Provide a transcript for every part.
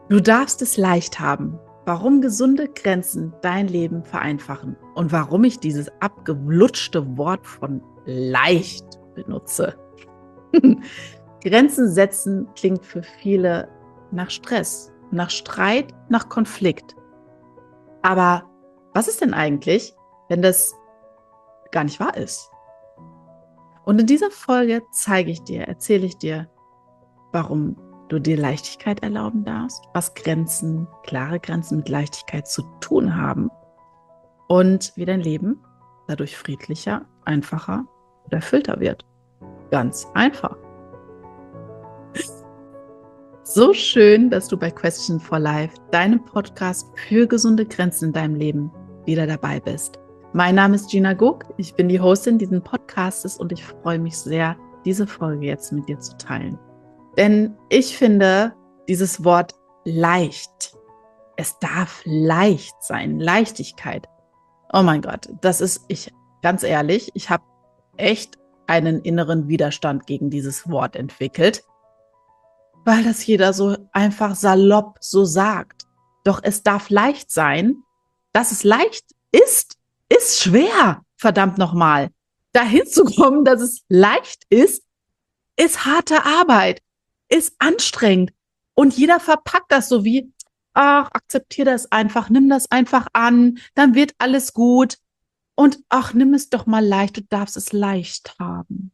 Du darfst es leicht haben. Warum gesunde Grenzen dein Leben vereinfachen und warum ich dieses abgelutschte Wort von leicht benutze. Grenzen setzen klingt für viele nach Stress, nach Streit, nach Konflikt. Aber was ist denn eigentlich, wenn das gar nicht wahr ist? Und in dieser Folge erzähle ich dir, warum du dir Leichtigkeit erlauben darfst, was klare Grenzen mit Leichtigkeit zu tun haben und wie dein Leben dadurch friedlicher, einfacher und erfüllter wird. Ganz einfach. So schön, dass du bei Question for Life, deinem Podcast für gesunde Grenzen in deinem Leben, wieder dabei bist. Mein Name ist Gina Guck, ich bin die Hostin dieses Podcasts und ich freue mich sehr, diese Folge jetzt mit dir zu teilen. Denn ich finde dieses Wort leicht, es darf leicht sein, Leichtigkeit. Oh mein Gott, ganz ehrlich, ich habe echt einen inneren Widerstand gegen dieses Wort entwickelt, weil das jeder so einfach salopp so sagt. Doch es darf leicht sein. Dass es leicht ist schwer, verdammt nochmal. Dahin zu kommen, dass es leicht ist harte Arbeit, ist anstrengend. Und jeder verpackt das so wie, ach, akzeptier das einfach, nimm das einfach an, dann wird alles gut. Und ach, nimm es doch mal leicht, du darfst es leicht haben.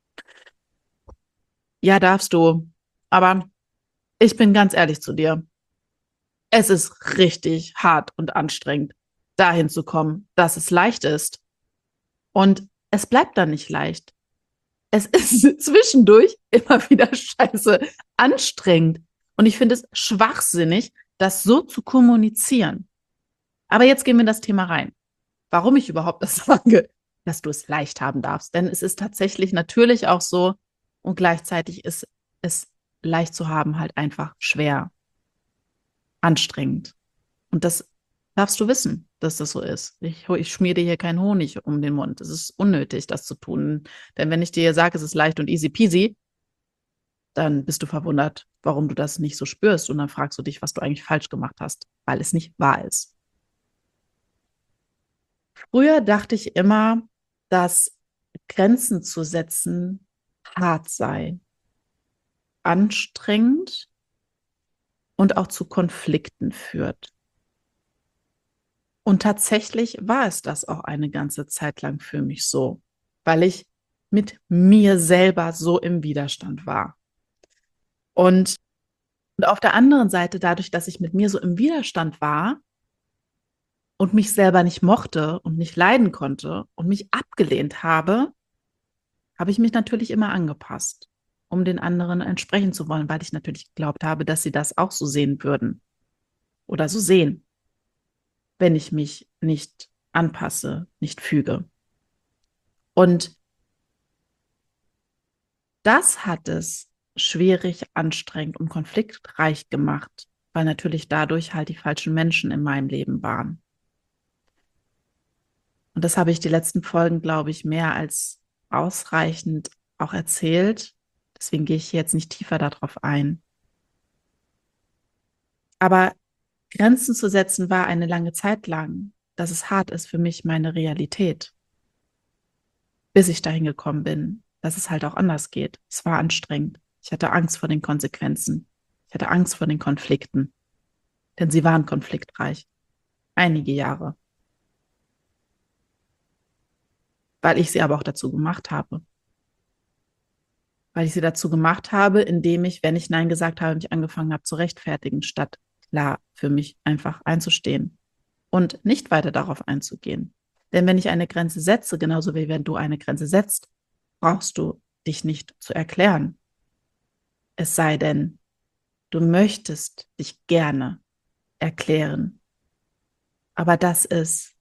Ja, darfst du. Aber ich bin ganz ehrlich zu dir. Es ist richtig hart und anstrengend, dahin zu kommen, dass es leicht ist. Und es bleibt dann nicht leicht. Es ist zwischendurch immer wieder scheiße anstrengend. Und ich finde es schwachsinnig, das so zu kommunizieren. Aber jetzt gehen wir in das Thema rein. Warum ich überhaupt das sage, dass du es leicht haben darfst. Denn es ist tatsächlich natürlich auch so und gleichzeitig ist es leicht zu haben halt einfach schwer, anstrengend. Und das darfst du wissen, dass das so ist. Ich schmier dir hier keinen Honig um den Mund. Es ist unnötig, das zu tun. Denn wenn ich dir sage, es ist leicht und easy peasy, dann bist du verwundert, warum du das nicht so spürst. Und dann fragst du dich, was du eigentlich falsch gemacht hast, weil es nicht wahr ist. Früher dachte ich immer, dass Grenzen zu setzen hart sei, anstrengend und auch zu Konflikten führt. Und tatsächlich war es das auch eine ganze Zeit lang für mich so, weil ich mit mir selber so im Widerstand war. Und, und auf der anderen Seite, dadurch, dass ich mit mir so im Widerstand war und mich selber nicht mochte und nicht leiden konnte und mich abgelehnt habe, habe ich mich natürlich immer angepasst, um den anderen entsprechen zu wollen, weil ich natürlich geglaubt habe, dass sie das auch so sehen würden oder so sehen, wenn ich mich nicht anpasse, nicht füge. Und das hat es schwierig, anstrengend und konfliktreich gemacht, weil natürlich dadurch halt die falschen Menschen in meinem Leben waren. Und das habe ich die letzten Folgen, glaube ich, mehr als ausreichend auch erzählt. Deswegen gehe ich jetzt nicht tiefer darauf ein. Aber Grenzen zu setzen war eine lange Zeit lang, dass es hart ist für mich, meine Realität, bis ich dahin gekommen bin, dass es halt auch anders geht. Es war anstrengend. Ich hatte Angst vor den Konsequenzen. Ich hatte Angst vor den Konflikten, denn sie waren konfliktreich. Einige Jahre. Weil ich sie aber auch dazu gemacht habe. Weil ich sie dazu gemacht habe, indem ich, wenn ich Nein gesagt habe, mich angefangen habe zu rechtfertigen, statt klar für mich einfach einzustehen und nicht weiter darauf einzugehen. Denn wenn ich eine Grenze setze, genauso wie wenn du eine Grenze setzt, brauchst du dich nicht zu erklären. Es sei denn, du möchtest dich gerne erklären. Aber das ist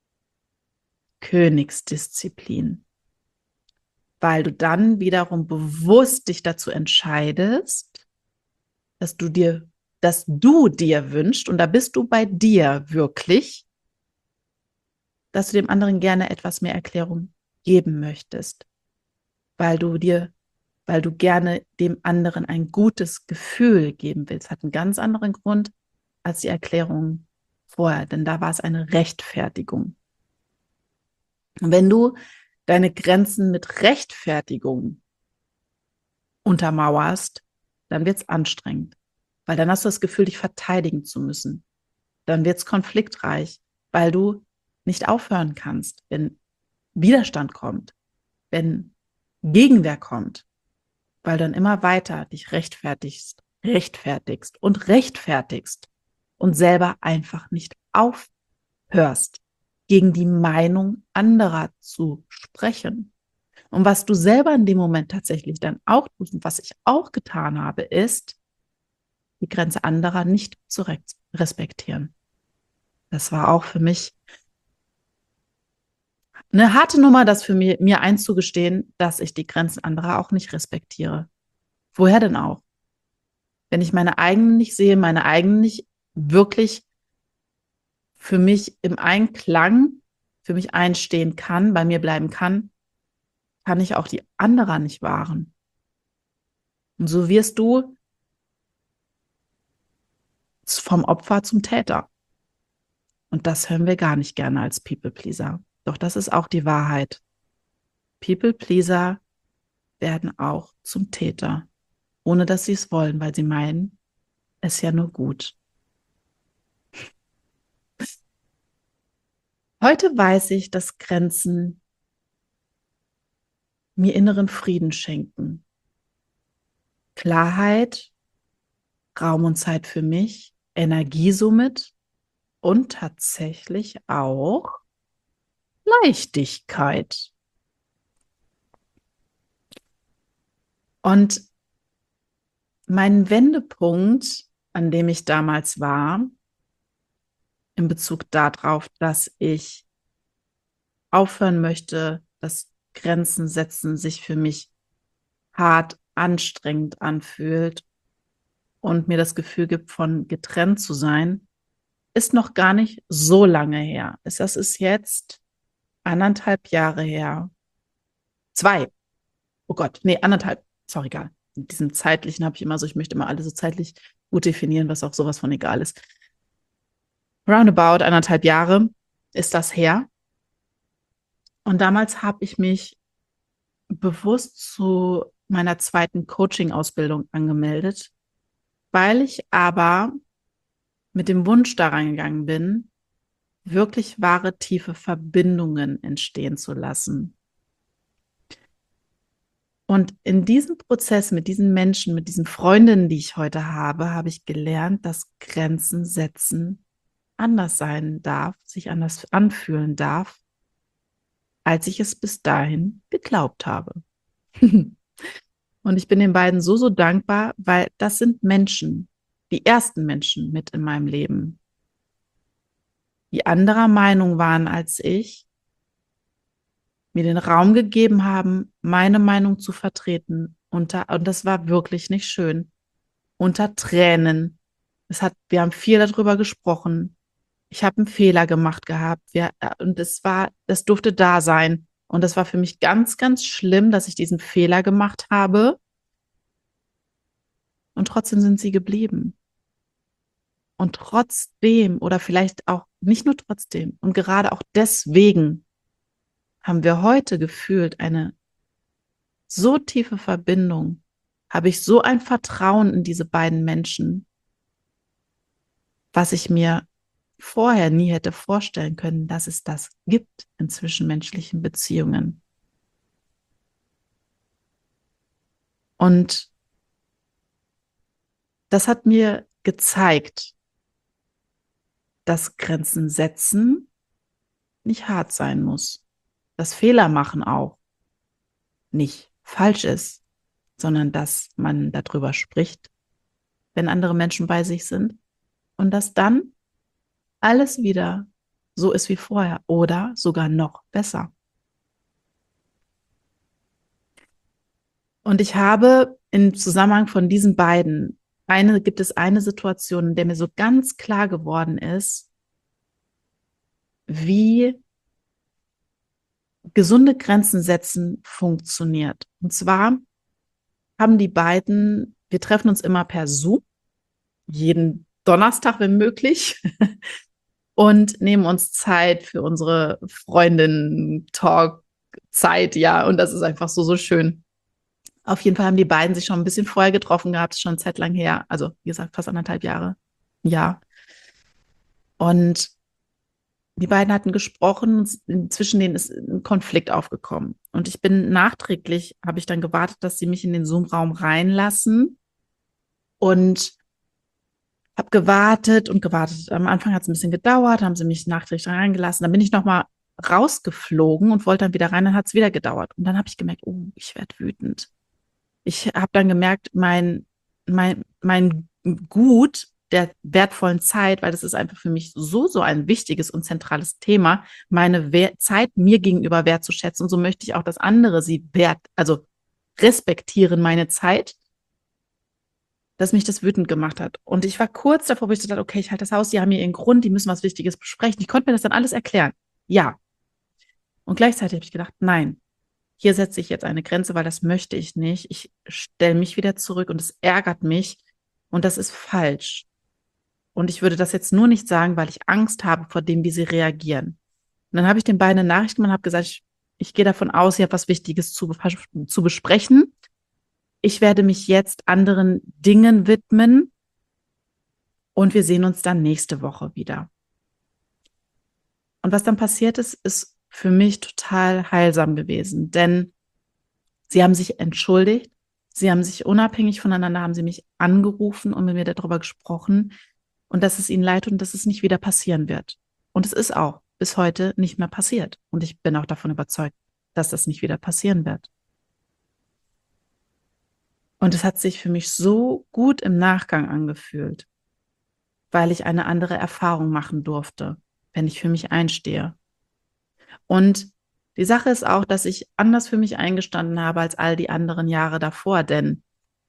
Königsdisziplin, weil du dann wiederum bewusst dich dazu entscheidest, dass du dir wünschst, und da bist du bei dir wirklich, dass du dem anderen gerne etwas mehr Erklärung geben möchtest, weil du dir, weil du gerne dem anderen ein gutes Gefühl geben willst. Hat einen ganz anderen Grund als die Erklärung vorher, denn da war es eine Rechtfertigung. Und wenn du deine Grenzen mit Rechtfertigung untermauerst, dann wird es anstrengend, weil dann hast du das Gefühl, dich verteidigen zu müssen. Dann wird es konfliktreich, weil du nicht aufhören kannst, wenn Widerstand kommt, wenn Gegenwehr kommt, weil du dann immer weiter dich rechtfertigst und selber einfach nicht aufhörst, gegen die Meinung anderer zu sprechen. Und was du selber in dem Moment tatsächlich dann auch tust und was ich auch getan habe, ist, die Grenze anderer nicht zu respektieren. Das war auch für mich eine harte Nummer, das für mir einzugestehen, dass ich die Grenzen anderer auch nicht respektiere. Woher denn auch? Wenn ich meine eigenen nicht sehe, meine eigenen nicht wirklich für mich im Einklang, für mich einstehen kann, bei mir bleiben kann ich auch die anderer nicht wahren. Und so wirst du vom Opfer zum Täter. Und das hören wir gar nicht gerne als People-Pleaser. Doch das ist auch die Wahrheit. People-Pleaser werden auch zum Täter, ohne dass sie es wollen, weil sie meinen, es ist ja nur gut. Heute weiß ich, dass Grenzen mir inneren Frieden schenken. Klarheit, Raum und Zeit für mich, Energie somit und tatsächlich auch Leichtigkeit. Und mein Wendepunkt, an dem ich damals war, in Bezug darauf, dass ich aufhören möchte, dass Grenzen setzen sich für mich hart, anstrengend anfühlt und mir das Gefühl gibt, von getrennt zu sein, ist noch gar nicht so lange her. Das ist jetzt 1,5 Jahre her. 2. Oh Gott, nee, 1,5. Sorry, egal. In diesem zeitlichen habe ich immer so, ich möchte immer alles so zeitlich gut definieren, was auch sowas von egal ist. Roundabout 1,5 Jahre ist das her. Und damals habe ich mich bewusst zu meiner zweiten Coaching-Ausbildung angemeldet, weil ich aber mit dem Wunsch daran gegangen bin, wirklich wahre, tiefe Verbindungen entstehen zu lassen. Und in diesem Prozess mit diesen Menschen, mit diesen Freundinnen, die ich heute habe ich gelernt, dass Grenzen setzen anders sein darf, sich anders anfühlen darf, als ich es bis dahin geglaubt habe. Und ich bin den beiden so, so dankbar, weil das sind Menschen, die ersten Menschen mit in meinem Leben, die anderer Meinung waren als ich, mir den Raum gegeben haben, meine Meinung zu vertreten. Und das war wirklich nicht schön. Unter Tränen. Wir haben viel darüber gesprochen. Ich habe einen Fehler gemacht gehabt. Und das durfte da sein. Und das war für mich ganz, ganz schlimm, dass ich diesen Fehler gemacht habe. Und trotzdem sind sie geblieben. Und trotzdem, oder vielleicht auch nicht nur trotzdem, und gerade auch deswegen haben wir heute gefühlt eine so tiefe Verbindung, habe ich so ein Vertrauen in diese beiden Menschen, was ich mir vorher nie hätte vorstellen können, dass es das gibt in zwischenmenschlichen Beziehungen. Und das hat mir gezeigt, dass Grenzen setzen nicht hart sein muss. Dass Fehler machen auch nicht falsch ist, sondern dass man darüber spricht, wenn andere Menschen bei sich sind und dass dann alles wieder so ist wie vorher oder sogar noch besser. Und ich habe im Zusammenhang von diesen beiden gibt es eine Situation, in der mir so ganz klar geworden ist, wie gesunde Grenzen setzen funktioniert. Und zwar haben die beiden, wir treffen uns immer per Zoom, jeden Donnerstag, wenn möglich, und nehmen uns Zeit für unsere Freundin-Talk-Zeit, ja, und das ist einfach so schön. Auf jeden Fall haben die beiden sich schon ein bisschen vorher getroffen gehabt, schon eine Zeit lang her, also wie gesagt, fast 1,5 Jahre, ja. Und die beiden hatten gesprochen, zwischen denen ist ein Konflikt aufgekommen. Und ich bin nachträglich, habe ich dann gewartet, dass sie mich in den Zoom-Raum reinlassen und habe gewartet und gewartet. Am Anfang hat es ein bisschen gedauert, haben sie mich nachträglich reingelassen. Dann bin ich nochmal rausgeflogen und wollte dann wieder rein, dann hat es wieder gedauert. Und dann habe ich gemerkt, oh, ich werde wütend. Ich habe dann gemerkt, mein Gut der wertvollen Zeit, weil das ist einfach für mich so ein wichtiges und zentrales Thema, meine Zeit mir gegenüber wertzuschätzen. Und so möchte ich auch, dass andere sie also respektieren meine Zeit, dass mich das wütend gemacht hat. Und ich war kurz davor, wo ich dachte, okay, ich halte das aus, die haben hier ihren Grund, die müssen was Wichtiges besprechen. Ich konnte mir das dann alles erklären. Ja. Und gleichzeitig habe ich gedacht, nein, hier setze ich jetzt eine Grenze, weil das möchte ich nicht. Ich stelle mich wieder zurück und es ärgert mich und das ist falsch. Und ich würde das jetzt nur nicht sagen, weil ich Angst habe vor dem, wie sie reagieren. Und dann habe ich den beiden eine Nachricht gemacht und habe gesagt, ich gehe davon aus, ihr habt was Wichtiges zu besprechen. Ich werde mich jetzt anderen Dingen widmen und wir sehen uns dann nächste Woche wieder. Und was dann passiert ist, ist für mich total heilsam gewesen, denn sie haben sich entschuldigt, sie haben sich unabhängig voneinander, haben sie mich angerufen und mit mir darüber gesprochen und dass es ihnen leid tut und dass es nicht wieder passieren wird. Und es ist auch bis heute nicht mehr passiert. Und ich bin auch davon überzeugt, dass das nicht wieder passieren wird. Und es hat sich für mich so gut im Nachgang angefühlt, weil ich eine andere Erfahrung machen durfte, wenn ich für mich einstehe. Und die Sache ist auch, dass ich anders für mich eingestanden habe als all die anderen Jahre davor, denn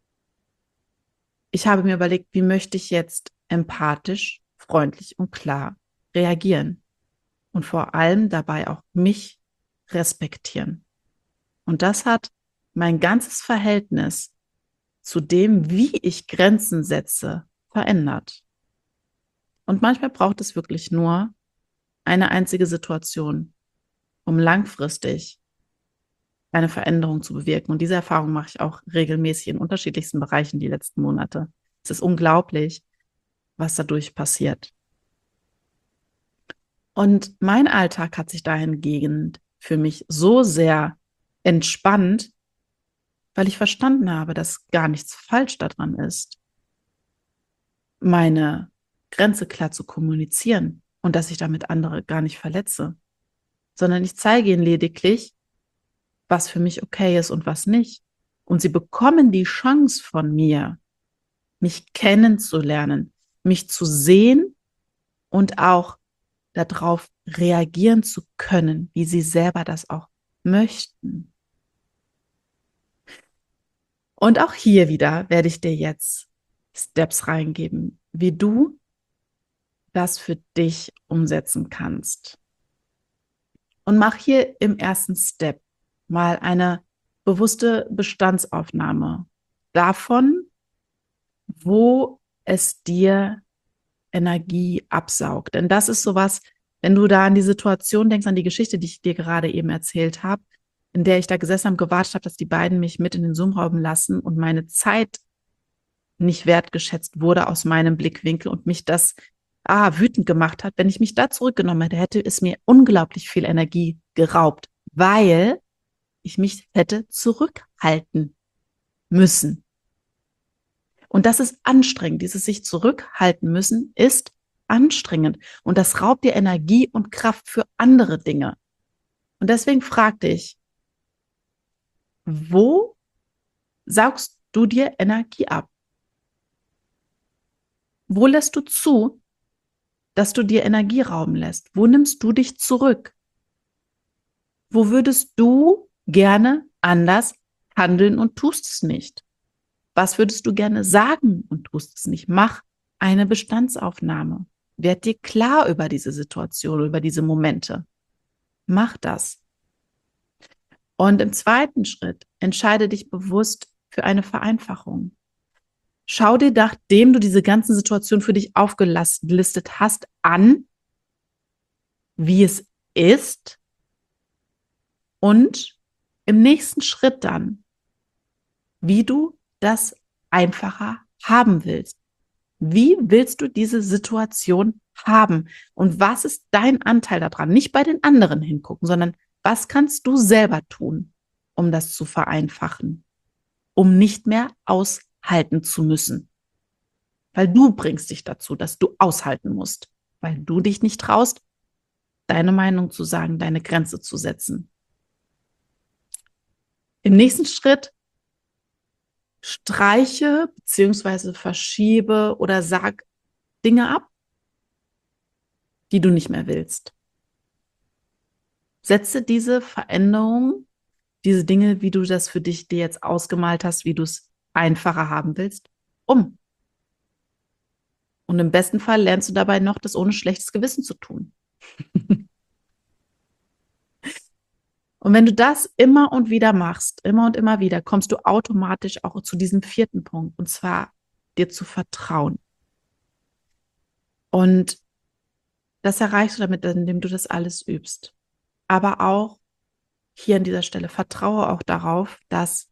ich habe mir überlegt, wie möchte ich jetzt empathisch, freundlich und klar reagieren und vor allem dabei auch mich respektieren. Und das hat mein ganzes Verhältnis zu dem, wie ich Grenzen setze, verändert. Und manchmal braucht es wirklich nur eine einzige Situation, um langfristig eine Veränderung zu bewirken. Und diese Erfahrung mache ich auch regelmäßig in unterschiedlichsten Bereichen die letzten Monate. Es ist unglaublich, was dadurch passiert. Und mein Alltag hat sich dahingehend für mich so sehr entspannt, weil ich verstanden habe, dass gar nichts falsch daran ist, meine Grenze klar zu kommunizieren und dass ich damit andere gar nicht verletze, sondern ich zeige ihnen lediglich, was für mich okay ist und was nicht. Und sie bekommen die Chance von mir, mich kennenzulernen, mich zu sehen und auch darauf reagieren zu können, wie sie selber das auch möchten. Und auch hier wieder werde ich dir jetzt Steps reingeben, wie du das für dich umsetzen kannst. Und mach hier im ersten Step mal eine bewusste Bestandsaufnahme davon, wo es dir Energie absaugt. Denn das ist sowas, wenn du da an die Situation denkst, an die Geschichte, die ich dir gerade eben erzählt habe, in der ich da gesessen habe, gewartet habe, dass die beiden mich mit in den Zoom-Raum lassen und meine Zeit nicht wertgeschätzt wurde aus meinem Blickwinkel und mich das wütend gemacht hat. Wenn ich mich da zurückgenommen hätte, hätte es mir unglaublich viel Energie geraubt, weil ich mich hätte zurückhalten müssen. Und das ist anstrengend. Dieses sich zurückhalten müssen ist anstrengend. Und das raubt dir Energie und Kraft für andere Dinge. Und deswegen frag dich, wo saugst du dir Energie ab? Wo lässt du zu, dass du dir Energie rauben lässt? Wo nimmst du dich zurück? Wo würdest du gerne anders handeln und tust es nicht? Was würdest du gerne sagen und tust es nicht? Mach eine Bestandsaufnahme. Werd dir klar über diese Situation, über diese Momente. Mach das. Und im zweiten Schritt entscheide dich bewusst, für eine Vereinfachung. Schau dir, nachdem du diese ganzen Situationen für dich aufgelistet hast, an, wie es ist und im nächsten Schritt dann, wie du das einfacher haben willst. Wie willst du diese Situation haben? Und was ist dein Anteil daran? Nicht bei den anderen hingucken, sondern was kannst du selber tun, um das zu vereinfachen, um nicht mehr aushalten zu müssen? Weil du bringst dich dazu, dass du aushalten musst, weil du dich nicht traust, deine Meinung zu sagen, deine Grenze zu setzen. Im nächsten Schritt streiche bzw. verschiebe oder sag Dinge ab, die du nicht mehr willst. Setze diese Veränderung, diese Dinge, wie du das für dich dir jetzt ausgemalt hast, wie du es einfacher haben willst, um. Und im besten Fall lernst du dabei noch, das ohne schlechtes Gewissen zu tun. Und wenn du das immer und wieder machst, immer und immer wieder, kommst du automatisch auch zu diesem vierten Punkt, und zwar dir zu vertrauen. Und das erreichst du damit, indem du das alles übst. Aber auch hier an dieser Stelle vertraue auch darauf, dass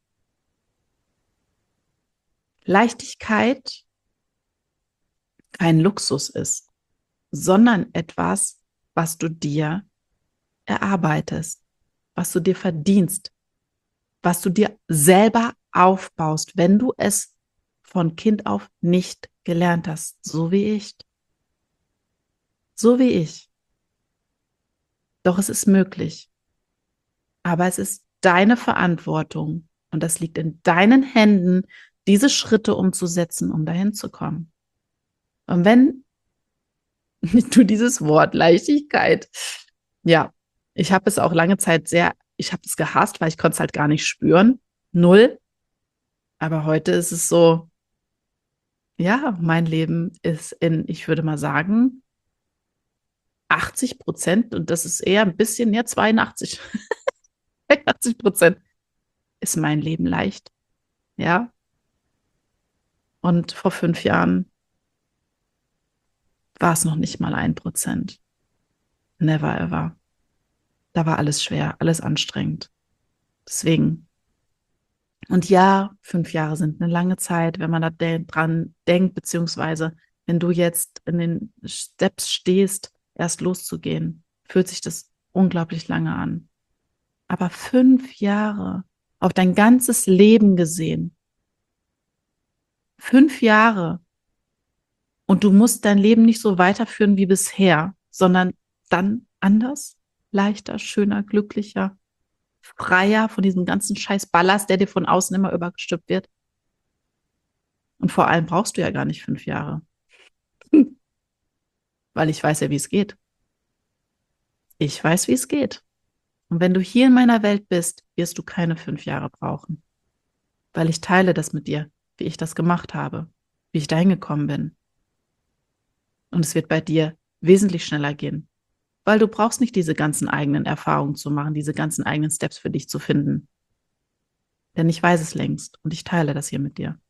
Leichtigkeit kein Luxus ist, sondern etwas, was du dir erarbeitest, was du dir verdienst, was du dir selber aufbaust, wenn du es von Kind auf nicht gelernt hast, so wie ich. So wie ich. Doch es ist möglich. Aber es ist deine Verantwortung und das liegt in deinen Händen, diese Schritte umzusetzen, um dahin zu kommen. Und wenn du dieses Wort Leichtigkeit, ja, ich habe es auch lange Zeit ich habe es gehasst, weil ich konnte es halt gar nicht spüren. Null. Aber heute ist es so, ja, mein Leben ist ich würde mal sagen, 80%, und das ist eher ein bisschen, ja, 82, 80% ist mein Leben leicht. Ja. Und vor 5 Jahren war es noch nicht mal 1%. Never ever. Da war alles schwer, alles anstrengend. Deswegen. Und ja, 5 Jahre sind eine lange Zeit, wenn man da dran denkt, beziehungsweise wenn du jetzt in den Steps stehst, erst loszugehen, fühlt sich das unglaublich lange an. Aber 5 Jahre auf dein ganzes Leben gesehen, 5 Jahre, und du musst dein Leben nicht so weiterführen wie bisher, sondern dann anders, leichter, schöner, glücklicher, freier von diesem ganzen scheiß Ballast, der dir von außen immer übergestülpt wird. Und vor allem brauchst du ja gar nicht 5 Jahre. Weil ich weiß ja, wie es geht. Ich weiß, wie es geht. Und wenn du hier in meiner Welt bist, wirst du keine 5 Jahre brauchen. Weil ich teile das mit dir, wie ich das gemacht habe, wie ich dahin gekommen bin. Und es wird bei dir wesentlich schneller gehen. Weil du brauchst nicht diese ganzen eigenen Erfahrungen zu machen, diese ganzen eigenen Steps für dich zu finden. Denn ich weiß es längst und ich teile das hier mit dir.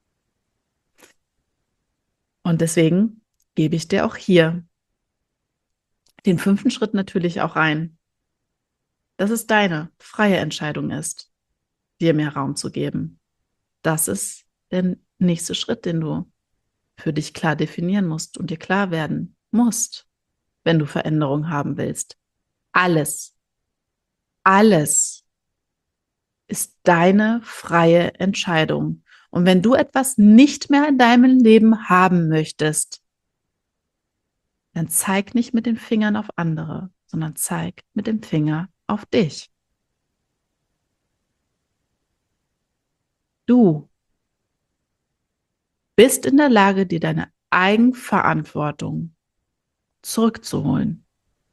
Und deswegen gebe ich dir auch hier den 5. Schritt natürlich auch ein, dass es deine freie Entscheidung ist, dir mehr Raum zu geben. Das ist der nächste Schritt, den du für dich klar definieren musst und dir klar werden musst, wenn du Veränderung haben willst. Alles, alles ist deine freie Entscheidung. Und wenn du etwas nicht mehr in deinem Leben haben möchtest, dann zeig nicht mit den Fingern auf andere, sondern zeig mit dem Finger auf dich. Du bist in der Lage, dir deine Eigenverantwortung zurückzuholen.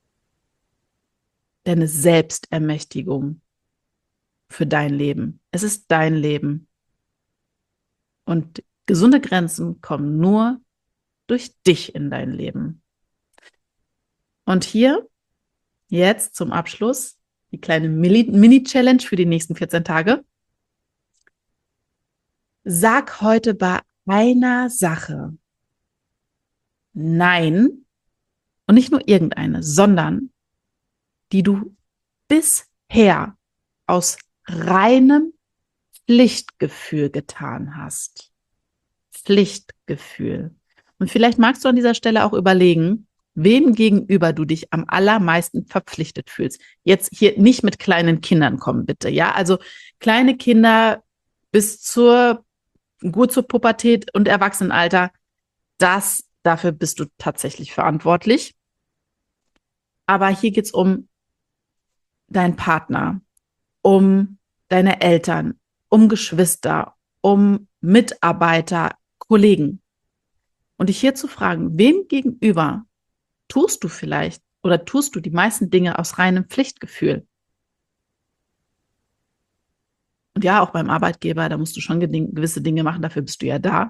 Deine Selbstermächtigung für dein Leben. Es ist dein Leben. Und gesunde Grenzen kommen nur durch dich in dein Leben. Und hier jetzt zum Abschluss die kleine Mini-Challenge für die nächsten 14 Tage. Sag heute bei einer Sache Nein und nicht nur irgendeine, sondern die du bisher aus reinem Pflichtgefühl getan hast. Pflichtgefühl. Und vielleicht magst du an dieser Stelle auch überlegen, wem gegenüber du dich am allermeisten verpflichtet fühlst. Jetzt hier nicht mit kleinen Kindern kommen, bitte. Ja, also kleine Kinder gut zur Pubertät und Erwachsenenalter, dafür bist du tatsächlich verantwortlich. Aber hier geht es um deinen Partner, um deine Eltern, um Geschwister, um Mitarbeiter, Kollegen. Und dich hier zu fragen, wem gegenüber tust du vielleicht oder tust du die meisten Dinge aus reinem Pflichtgefühl? Und ja, auch beim Arbeitgeber, da musst du schon gewisse Dinge machen, dafür bist du ja da.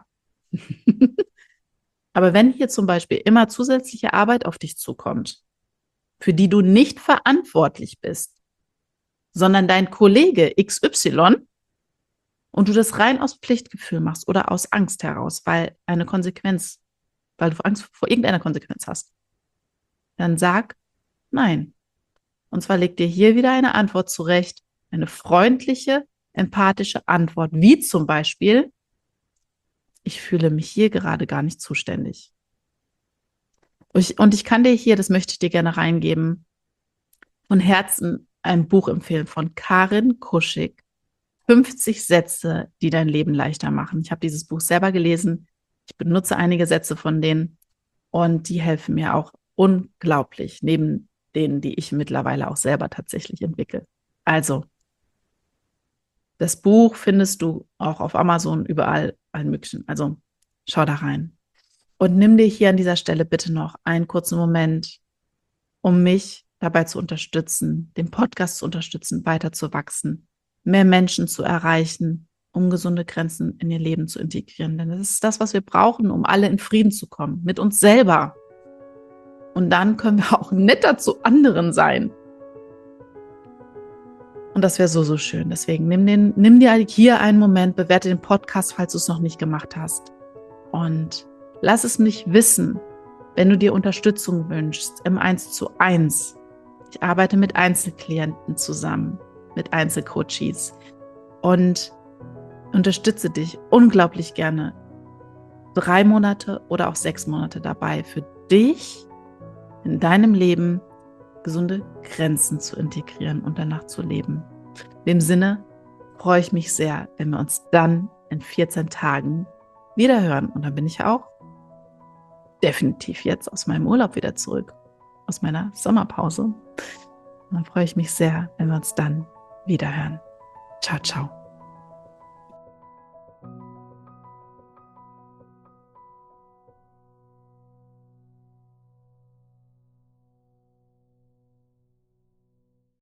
Aber wenn hier zum Beispiel immer zusätzliche Arbeit auf dich zukommt, für die du nicht verantwortlich bist, sondern dein Kollege XY und du das rein aus Pflichtgefühl machst oder aus Angst heraus, weil du Angst vor irgendeiner Konsequenz hast, dann sag nein. Und zwar leg dir hier wieder eine Antwort zurecht, eine freundliche, empathische Antwort, wie zum Beispiel, ich fühle mich hier gerade gar nicht zuständig. Und ich kann dir hier, das möchte ich dir gerne reingeben, von Herzen ein Buch empfehlen von Karin Kuschig, 50 Sätze, die dein Leben leichter machen. Ich habe dieses Buch selber gelesen. Ich benutze einige Sätze von denen und die helfen mir auch unglaublich, neben denen, die ich mittlerweile auch selber tatsächlich entwickle. Also, das Buch findest du auch auf Amazon, überall, allen möglichen. Also, schau da rein. Und nimm dir hier an dieser Stelle bitte noch einen kurzen Moment, um mich dabei zu unterstützen, den Podcast zu unterstützen, weiter zu wachsen, mehr Menschen zu erreichen, um gesunde Grenzen in ihr Leben zu integrieren. Denn das ist das, was wir brauchen, um alle in Frieden zu kommen, mit uns selber. Und dann können wir auch netter zu anderen sein. Und das wäre so, so schön. Deswegen nimm dir hier einen Moment, bewerte den Podcast, falls du es noch nicht gemacht hast. Und lass es mich wissen, wenn du dir Unterstützung wünschst im 1:1. Ich arbeite mit Einzelklienten zusammen, mit Einzelcoaches und unterstütze dich unglaublich gerne 3 Monate oder auch 6 Monate dabei, für dich in deinem Leben gesunde Grenzen zu integrieren und danach zu leben. In dem Sinne freue ich mich sehr, wenn wir uns dann in 14 Tagen wieder hören. Und dann bin ich auch definitiv jetzt aus meinem Urlaub wieder zurück, aus meiner Sommerpause. Und dann freue ich mich sehr, wenn wir uns dann wieder hören. Ciao, ciao.